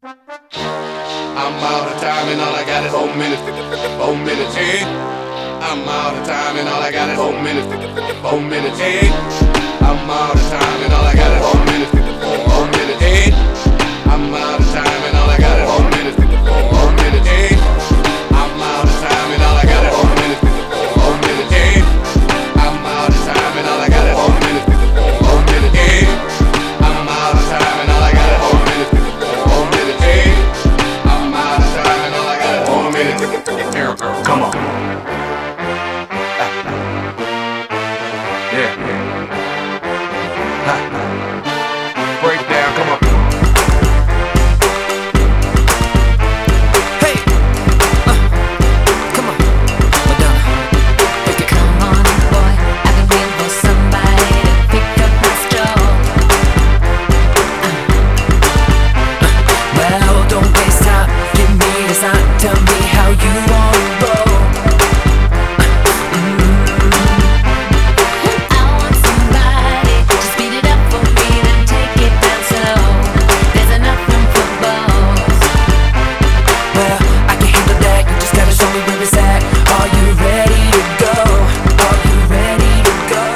I'm out of time and all I got is 4 minutes. 4 minutes, eh? I'm out of time and all I got is 4 minutes. 4 minutes, eh? I'm out of time and all I got is 4 minutes. 4 minutes, eh? I'm out of time and all I got is 4 minutes. 4 minutes, eh? I'm out of time and all I got is 4 minutes. 4 minutes, eh? I'm out of time and all I got is 4 minutes. 4 minutes, eh? I'm out of time and all I got is 4 minutes. 4 minutes, eh? I'm out of time and all I got is 4 minutes. Come on. Yeah. Break down, come on. Hey, come on, Madonna. Come on, boy, I've been waiting for somebody to pick up my straw. Well, don't waste time. Give me the sign. Tell me how you wanna roll. I want somebody to speed it up for me, then take it down slow. There's enough room for both. Well, I can handle that. You just gotta show me where it's at. Are you ready to go? Are you ready to go?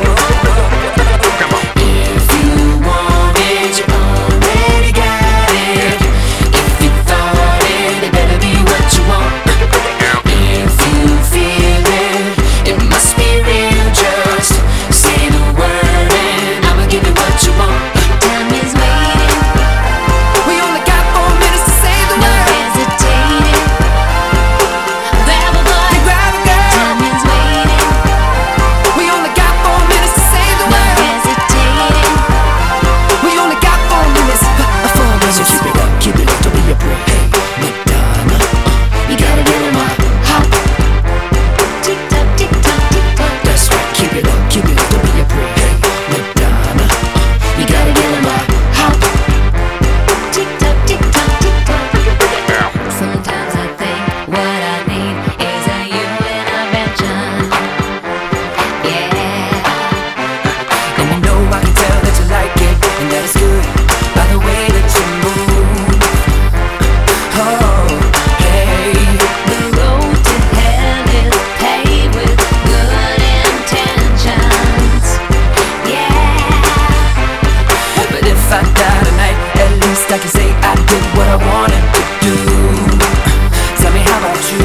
If you want it, you already got it. If you thought it, it better be what you want. If you feel it, it must be real. Just say the word and I'ma give you what you want. Time is waiting, We only got 4 minutes to say the no word. hesitating. Grab a boy, Grab a girl. time is waiting, We only got 4 minutes to say the no word. hesitating. We only got 4 minutes. 4 minutes. So keep it up, don't be a break. Hey, Madonna, you gotta get on my hop. Tick tock, tick tock, tick tock. That's right, keep it up, don't be a break. Hey, Madonna, you gotta get on my hop. Tick tock, tick tock, tick tock. Sometimes I think what I need is a you intervention. Yeah. And you know I can tell that you like it, and that is good by the way that you move. Oh, hey. The road to hell is paved with good intentions. Yeah. But if I die tonight, at least I can say I did what I wanted to do. Tell me, how about you?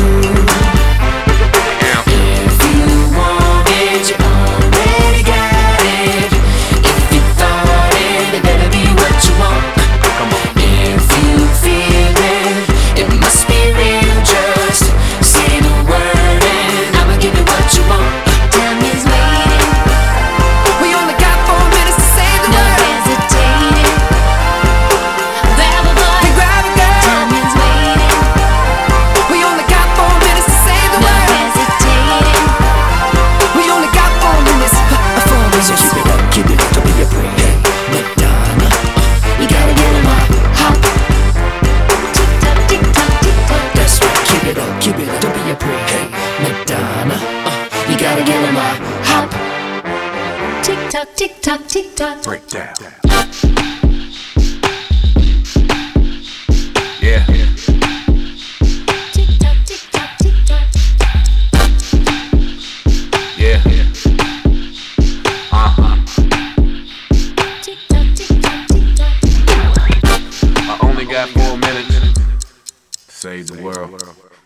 If you want it, you already got it. If you thought it, it better be what you want. If you feel it, it must be real. Just say the word and I'ma give you what you want. Time is waiting, We only got 4 minutes to say the no word. hesitating. Grab a boy, Grab a girl. time is waiting, We only got 4 minutes to say the no word. hesitating. We only got 4 minutes. 4 minutes. So keep it up, don't be a break. Hey, Madonna, you gotta get on my hop. Tick tock, tick tock, tick tock. That's right, keep it up, don't be a break. Hey, Madonna, you gotta get on my hop. Tick tock, tick tock, tick tock. Break down. Yeah. Tick tock, tick tock, tick tock. Yeah. Tick tock, tick tock, tick tock. I only got 4 minutes. Save the world.